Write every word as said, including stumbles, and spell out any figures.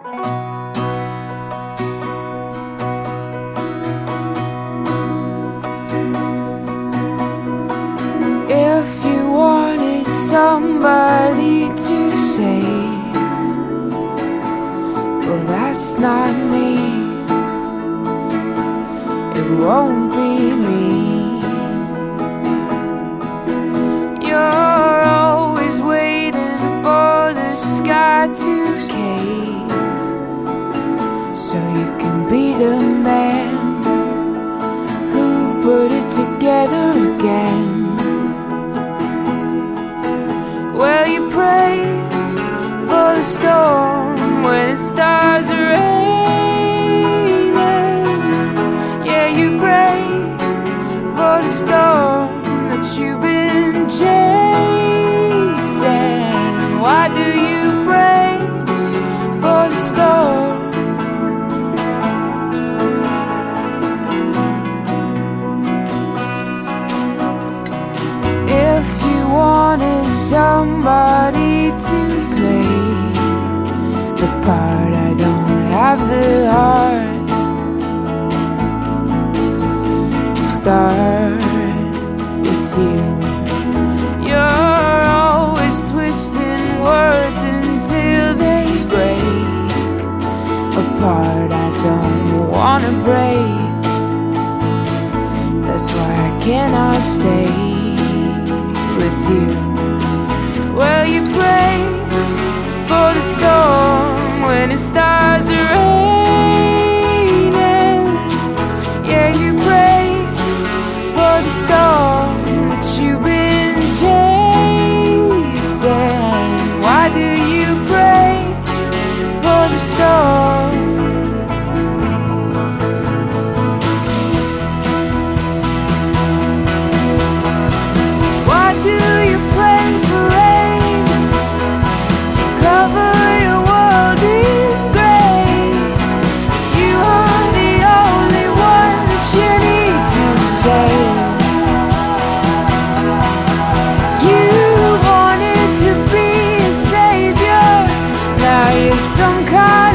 If you wanted somebody to save, well, that's not me. It won't be me. You're always waiting for the sky to cave, so you can be the man who put it together again. Well, you pray for the storm when it starts raining. Yeah, you pray for the storm that you've been chasing. Why do you pray for the storm? If you wanted somebody to play the part, I don't have the heart to start with you. You're always twisting words until they break apart. I don't wanna break, that's why I cannot stay with you. Well, you pray for the storm when it starts raining. Yeah, you pray for the storm that you've been chasing. Why do you pray for the storm? Why do you pray for rain to cover your world in gray? You are the only one that you need to save. You wanted to be a savior, now you're some kind